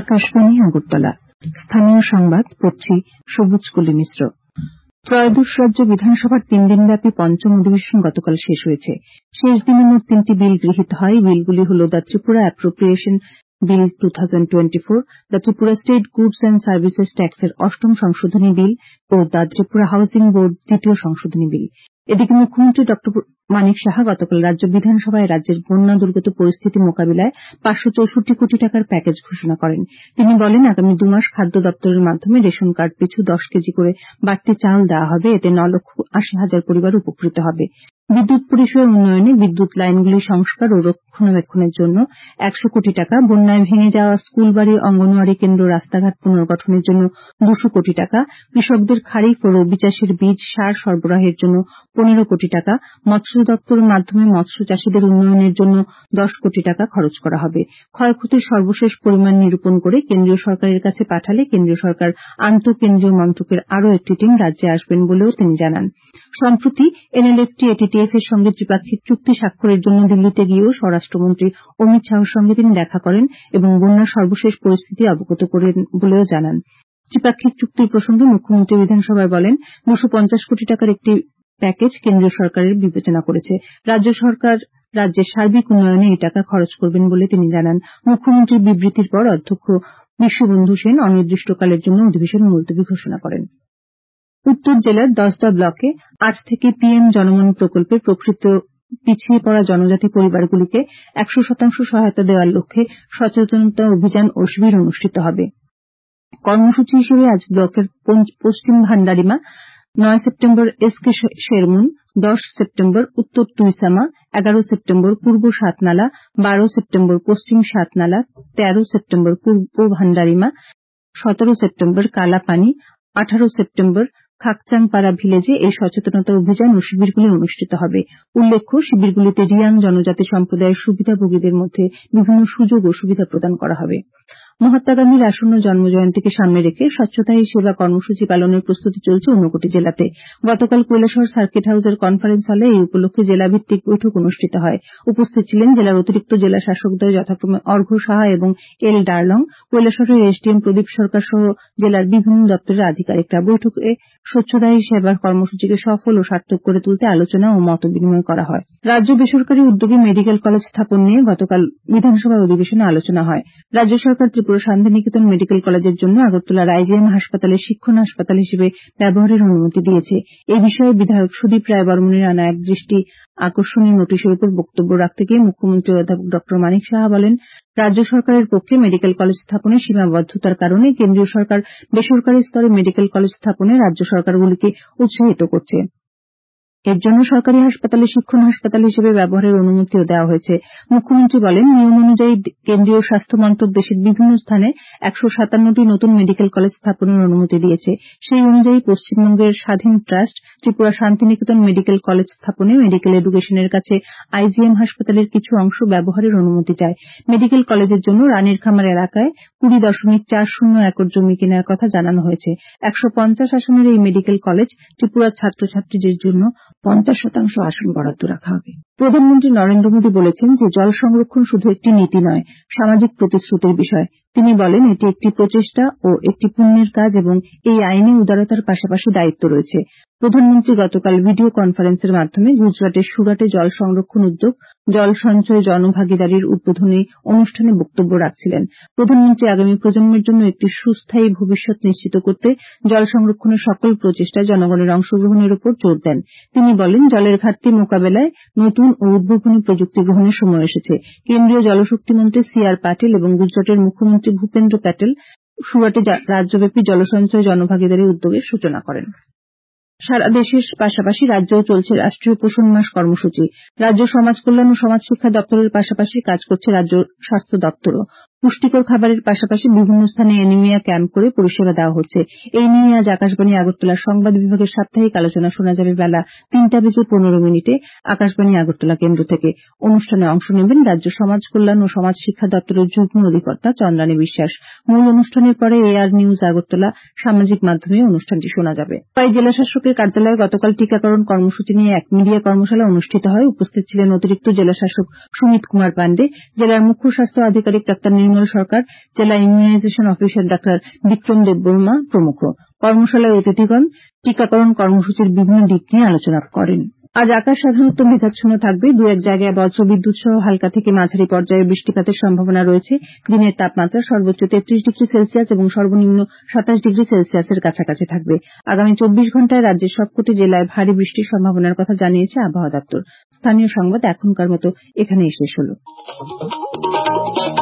আকাশবাণী আগরতলা। স্থানীয় সংবাদ পড়ছি সবুজ কলি মিশ্র। ত্রয়োদশ রাজ্য বিধানসভার 3 দিনব্যাপী পঞ্চম অধিবেশন গতকাল শেষ হয়েছে। শেষ দিনে মোট 3টি বিল গৃহীত হয়। বিলগুলি হল the Tripura appropriation bill 2024, the Tripura state goods and services ট্যাক্সের 8ম সংশোধনী বিল ও দ্য ত্রিপুরা হাউসিং বোর্ড 2য় সংশোধনী বিল। এদিকে মুখ্যমন্ত্রী ড মানিক সাহা গতকাল রাজ্য বিধানসভায় রাজ্যের বন্যা দুর্গত পরিস্থিতি মোকাবিলায় 564 কোটি টাকার প্যাকেজ ঘোষণা করেন। তিনি বলেন, আগামী 2 মাস খাদ্য দপ্তরের মাধ্যমে রেশন কার্ড পিছু 10 কেজি করে বাড়তি চাল দেওয়া হবে। এতে 9,80,000 পরিবার উপকৃত হবে। বিদ্যুৎ পরিষেবা উন্নয়নে বিদ্যুৎ লাইনগুলি সংস্কার ও রক্ষণাবেক্ষণের জন্য 100 কোটি টাকা, বন্যায় ভেঙে যাওয়া স্কুলবাড়ি, অঙ্গনওয়াড়ি কেন্দ্র, রাস্তাঘাট পুনর্গঠনের জন্য 200 কোটি টাকা, কৃষকদের খারিফ ও রবি চাষের বীজ সার সরবরাহের জন্য 15 কোটি টাকা, মৎস্য দপ্তরের মাধ্যমে মৎস্য চাষীদের উন্নয়নের জন্য 10 কোটি টাকা খরচ করা হবে। ক্ষয়ক্ষতির সর্বশেষ পরিমাণ নিরূপণ করে কেন্দ্রীয় সরকারের কাছে পাঠালে কেন্দ্রীয় সরকার আন্তঃকেন্দ্রীয় মন্ত্রকের আরও একটি টিম রাজ্যে আসবেন বলেও তিনি জানান। সম্প্রতি এনএলএফটি এটিটিএফ এর সঙ্গে ত্রিপাক্ষিক চুক্তি স্বাক্ষরের জন্য দিল্লিতে গিয়েও স্বরাষ্ট্রমন্ত্রী অমিত শাহর সঙ্গে তিনি দেখা করেন এবং বন্যার সর্বশেষ পরিস্থিতি অবগত করেন বলেও জানান। ত্রিপাক্ষিক চুক্তির প্রসঙ্গে মুখ্যমন্ত্রী বিধানসভায় বলেন, 250 কোটি টাকার একটি প্যাকেজ কেন্দ্রীয় সরকারের বিবেচনা করেছে। রাজ্য সরকার রাজ্যের সার্বিক উন্নয়নে এই টাকা খরচ করবেন বলে তিনি জানান। মুখ্যমন্ত্রীর বিবৃতির পর অধ্যক্ষ বিশ্ববন্ধু সেন অনির্দিষ্টকালের জন্য অধিবেশন মুলতবি ঘোষণা করেন। উত্তর জেলার 10 ব্লকে আজ থেকে পিএম জনমন প্রকল্পের প্রকৃত পিছিয়ে পড়া জনজাতি পরিবারগুলিকে 100% সহায়তা দেওয়ার লক্ষ্যে সচেতনতা অভিযান ও শিবির অনুষ্ঠিত হবে। কর্মসূচি হিসেবে আজ ব্লকের পশ্চিম Bhandarima, 9 September SK Shermun, 10 September উত্তর তুইসামা, 11 সেপ্টেম্বর পূর্ব সাতনালা, 12 সেপ্টেম্বর পশ্চিম সাতনালা, 13 সেপ্টেম্বর পূর্ব ভান্ডারিমা, 17 সেপ্টেম্বর কালাপানি, 18 সেপ্টেম্বর খাকচাংপাড়া ভিলেজে এই সচেতনতা অভিযান ও শিবিরগুলি অনুষ্ঠিত হবে। উল্লেখ্য, শিবিরগুলিতে রিয়াং জনজাতি সম্প্রদায়ের সুবিধাভোগীদের মধ্যে বিভিন্ন সুযোগ ও সুবিধা প্রদান করা হবে। মহাত্মা গান্ধীর আসন্ন জন্মজয়ন্তীকে সামনে রেখে স্বচ্ছতা হি সেবা কর্মসূচি পালনের প্রস্তুতি চলছে ঊনকোটি জেলাতে। গতকাল কৈলাসহর সার্কিট হাউসের কনফারেন্স হলে এই উপলক্ষে জেলাভিত্তিক বৈঠক অনুষ্ঠিত হয়। উপস্থিত ছিলেন জেলার অতিরিক্ত জেলা শাসকদ্বয় যথাক্রমে অর্ঘ্য সাহা এবং এল ডার্লং, কৈলাসহরের এসডিএম প্রদীপ সরকার সহ জেলার বিভিন্ন দপ্তরের আধিকারিকরা। বৈঠকে স্বচ্ছতা হি সেবার কর্মসূচিকে সফল ও সার্থক করে তুলতে আলোচনা ও মত বিনিময় করা হয়। রাজ্য বেসরকারি উদ্যোগে মেডিকেল কলেজ স্থাপন নিয়ে গতকাল বিধানসভা অধিবেশনে আলোচনা হয়। রাজ্য সরকার ত্রিপুরা শান্তিনিকেতন মেডিকেল কলেজের জন্য আগরতলার আইজিএম হাসপাতালে শিক্ষণ হাসপাতাল হিসেবে ব্যবহারের অনুমতি দিয়েছে। এ বিষয়ে বিধায়ক সুদীপ রায় বর্মণের আনা এক দৃষ্টি আকর্ষণীয় নোটিশের উপর বক্তব্য রাখতে গিয়ে মুখ্যমন্ত্রী অধ্যাপক ড মানিক সাহা বলেন, রাজ্য সরকারের পক্ষে মেডিকেল কলেজ স্থাপনে সীমাবদ্ধতার কারণে কেন্দ্রীয় সরকার বেসরকারি স্তরে মেডিকেল কলেজ স্থাপনে রাজ্য সরকারগুলিকে উৎসাহিত করছে। এর জন্য সরকারি হাসপাতালে শিক্ষণ হাসপাতাল হিসেবে ব্যবহারের অনুমতিও দেওয়া হয়েছে। মুখ্যমন্ত্রী বলেন, নিয়ম অনুযায়ী কেন্দ্রীয় স্বাস্থ্য মন্ত্রক দেশের বিভিন্ন স্থানে 157টি নতুন মেডিকেল কলেজ স্থাপনের অনুমতি দিয়েছে। সেই অনুযায়ী পশ্চিমবঙ্গের স্বাধীন trust Tripura Santiniketan medical college স্থাপনে মেডিকেল এডুকেশনের কাছে আইজিএম হাসপাতালের কিছু অংশ ব্যবহারের অনুমতি চায়। মেডিকেল কলেজের জন্য রানীর খামার এলাকায় 20.40 একর জমি কেনার কথা জানানো হয়েছে। 150 আসনের এই মেডিকেল কলেজ ত্রিপুরার ছাত্রছাত্রীদের জন্য 50% আসন বরাদ্দ রাখা হবে। প্রধানমন্ত্রী নরেন্দ্র মোদী বলেছেন যে জল সংরক্ষণ শুধু একটি নীতি নয়, সামাজিক প্রতিশ্রুতির বিষয়। তিনি বলেন, এটি একটি প্রচেষ্টা ও একটি পুণ্যের কাজ এবং এই আইনে উদারতার পাশাপাশি দায়িত্ব রয়েছে। প্রধানমন্ত্রী গতকাল ভিডিও কনফারেন্সের মাধ্যমে গুজরাটের সুরাটে জল সংরক্ষণ উদ্যোগ জল সঞ্চয় জনভাগিদারির উদ্বোধনী অনুষ্ঠানে বক্তব্য রাখছিলেন। প্রধানমন্ত্রী আগামী প্রজন্মের জন্য একটি সুস্থায়ী ভবিষ্যৎ নিশ্চিত করতে জল সংরক্ষণের সকল প্রচেষ্টায় জনগণের অংশগ্রহণের উপর জোর দেন। তিনি বলেন, জলের ঘাটতি মোকাবেলায় নতুন ও উদ্ভাবনী প্রযুক্তি গ্রহণের সময় এসেছে। কেন্দ্রীয় জলশক্তি মন্ত্রী সিআর পাটিল এবং গুজরাটের মুখ্যমন্ত্রী ভূপেন্দ্র প্যাটেল সুরাটে রাজ্যব্যাপী জলসঞ্চয় জনভাগিদারি উদ্যোগের সূচনা করেন। সারা দেশের পাশাপাশি রাজ্যেও চলছে রাষ্ট্রীয় পোষণ মাস কর্মসূচি। রাজ্য সমাজ কল্যাণ ও সমাজ শিক্ষা দপ্তরের পাশাপাশি কাজ করছে রাজ্য স্বাস্থ্য দপ্তরও। পুষ্টিকর খাবারের পাশাপাশি বিভিন্ন স্থানে অ্যানিমিয়া ক্যাম্প করে পরিষেবা দেওয়া হচ্ছে। এই নিয়ে আজ আকাশবাণী আগরতলার সংবাদ বিভাগের সাপ্তাহিক আলোচনা শোনা যাবে বেলা 3:15 আকাশবাণী আগরতলা কেন্দ্র থেকে। অনুষ্ঠানে অংশ নেবেন রাজ্য সমাজ কল্যাণ ও সমাজ শিক্ষা দপ্তরের যুগ্ম অধিকর্তা চন্দ্রানী বিশ্বাস। মূল অনুষ্ঠানের পরে এআর নিউজ আগরতলা সামাজিক মাধ্যমে অনুষ্ঠানটি শোনা যাবে। জেলা শাসকের কার্যালয়ে গতকাল টিকাকরণ কর্মসূচি নিয়ে এক মিডিয়া কর্মশালা অনুষ্ঠিত হয়। উপস্থিত ছিলেন অতিরিক্ত জেলা শাসক সুমিত কুমার পান্ডে, জেলার মুখ্য স্বাস্থ্য আধিকারিক ডাক্তার বিমল সরকার, জেলা ইমিউনাইজেশন অফিসার ডাক্তার বিক্রম দেববর্মা প্রমুখ। কর্মশালায় অতিথিগণ টিকাকরণ কর্মসূচির বিভিন্ন দিক নিয়ে আলোচনা করেন। আজ আকাশ সাধারণত মেঘাচ্ছন্ন থাকবে। দু এক জায়গায় বজ্রবিদ্যুৎ সহ হালকা থেকে মাঝারি পর্যায়ের বৃষ্টিপাতের সম্ভাবনা রয়েছে। দিনের তাপমাত্রা সর্বোচ্চ 33 ডিগ্রি সেলসিয়াস এবং সর্বনিম্ন 27 ডিগ্রি সেলসিয়াসের কাছাকাছি থাকবে। আগামী 24 ঘণ্টায় রাজ্যের সবকটি জেলায় ভারী বৃষ্টির সম্ভাবনার কথা জানিয়েছে আবহাওয়া দপ্তর। স্থানীয় সংবাদ এখনকার মতো এখানেই শেষ হলো।